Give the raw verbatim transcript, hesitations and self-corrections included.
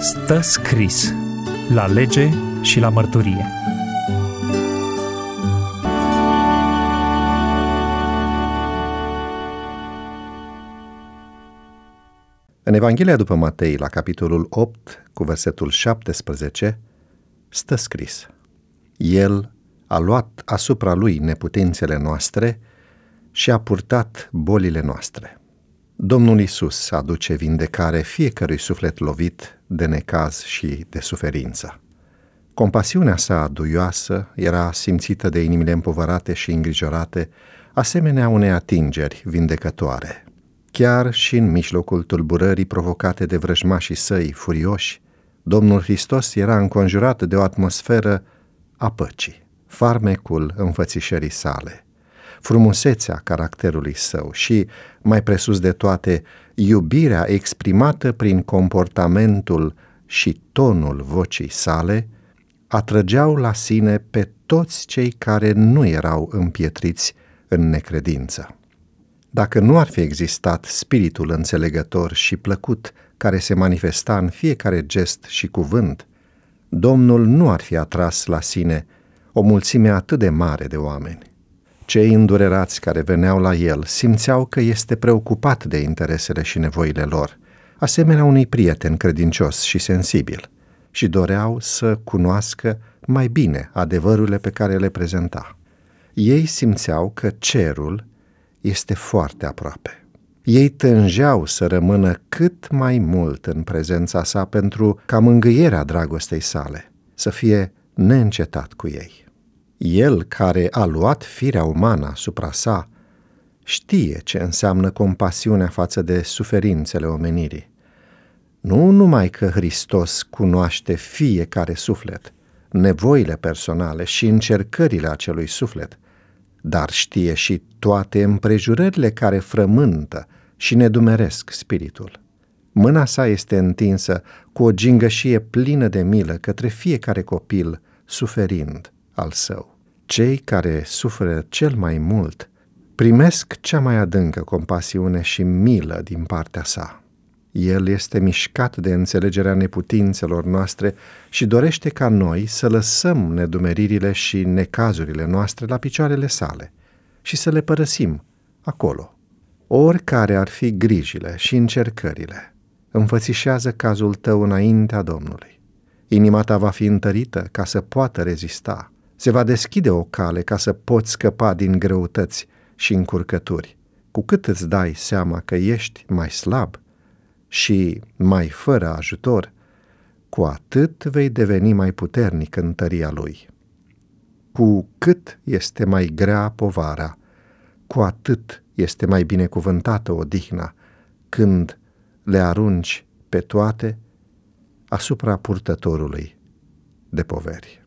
Stă scris la lege și la mărturie. În Evanghelia după Matei, la capitolul opt, cu versetul șaptesprezece, stă scris: El a luat asupra lui neputințele noastre și a purtat bolile noastre. Domnul Iisus aduce vindecare fiecărui suflet lovit de necaz și de suferință. Compasiunea sa duioasă era simțită de inimile împovărate și îngrijorate, asemenea unei atingeri vindecătoare. Chiar și în mijlocul tulburării provocate de vrăjmașii săi furioși, Domnul Hristos era înconjurat de o atmosferă a păcii, farmecul înfățișării sale, frumusețea caracterului său și, mai presus de toate, iubirea exprimată prin comportamentul și tonul vocii sale, atrăgeau la sine pe toți cei care nu erau împietriți în necredință. Dacă nu ar fi existat spiritul înțelegător și plăcut care se manifesta în fiecare gest și cuvânt, Domnul nu ar fi atras la sine o mulțime atât de mare de oameni. Cei îndurerați care veneau la el simțeau că este preocupat de interesele și nevoile lor, asemenea unui prieten credincios și sensibil, și doreau să cunoască mai bine adevărurile pe care le prezenta. Ei simțeau că cerul este foarte aproape. Ei tânjeau să rămână cât mai mult în prezența sa pentru ca mângâierea dragostei sale să fie neîncetat cu ei. El, care a luat firea umană asupra sa, știe ce înseamnă compasiunea față de suferințele omenirii. Nu numai că Hristos cunoaște fiecare suflet, nevoile personale și încercările acelui suflet, dar știe și toate împrejurările care frământă și nedumeresc spiritul. Mâna sa este întinsă cu o gingășie plină de milă către fiecare copil suferind al său. Cei care suferă cel mai mult primesc cea mai adâncă compasiune și milă din partea sa. El este mișcat de înțelegerea neputințelor noastre și dorește ca noi să lăsăm nedumeririle și necazurile noastre la picioarele sale și să le părăsim acolo. Oricare ar fi grijile și încercările, înfățișează cazul tău înaintea Domnului. Inima ta va fi întărită ca să poată rezista. Se va deschide o cale ca să poți scăpa din greutăți și încurcături. Cu cât îți dai seama că ești mai slab și mai fără ajutor, cu atât vei deveni mai puternic în tăria lui. Cu cât este mai grea povara, cu atât este mai binecuvântată odihna când le arunci pe toate asupra purtătorului de poveri.